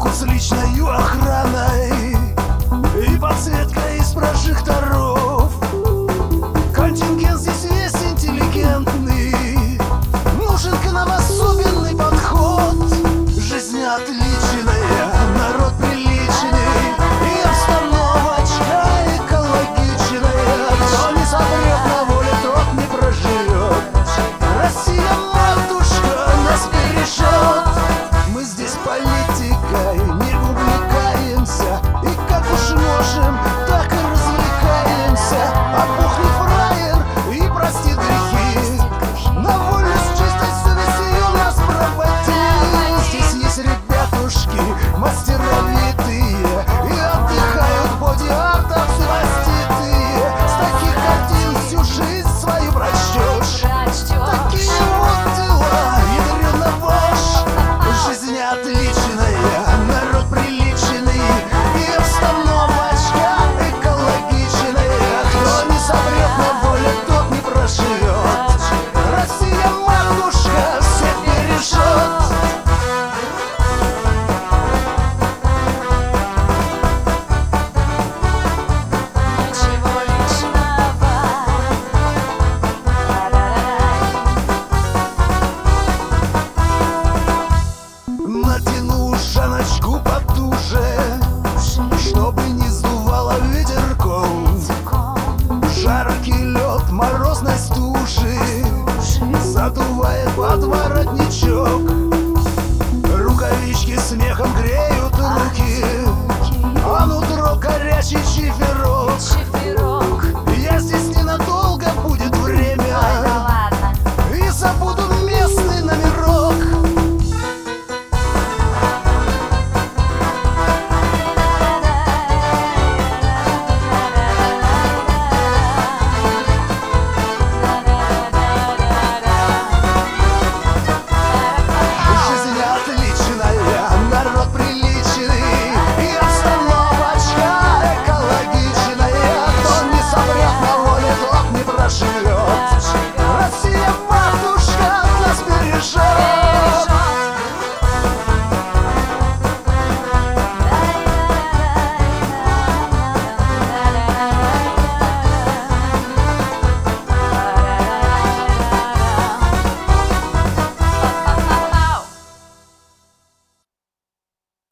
парковку с личной охраной и подсветкой из прожекторов. Контингент здесь весь интеллигентный, нужен к нам особенный подход. Жизнь отличная, народ приличный, и обстановочка экологичная. Кто не сопрет на воле, тот не проживет. Россия, матушка, нас бережет. Мы здесь политикой не увлекаемся, и как уж можем, так и развлекаемся. Опухли фраер и прости грехи, на воле с чистой совестью нас проводи. Здесь есть ребятушки мастеровитые, и отдыхают в боди-артах маститые. С таких картин всю жизнь свою прочтешь. Такие вот дела, ядрёна вошь. Жизнь отличная, народ приличный, и обстановочка экологичная. Кто не сопрет на воле, тот не проживет. Россия, матушка, всех бережет. Ничего личного. Натяну ушаночку потуже, чтобы не сдувало ветерком. Жаркий лед морозной стужи задувает под воротничок. Рукавички смехом греют руки, а нутро горячий чиферок.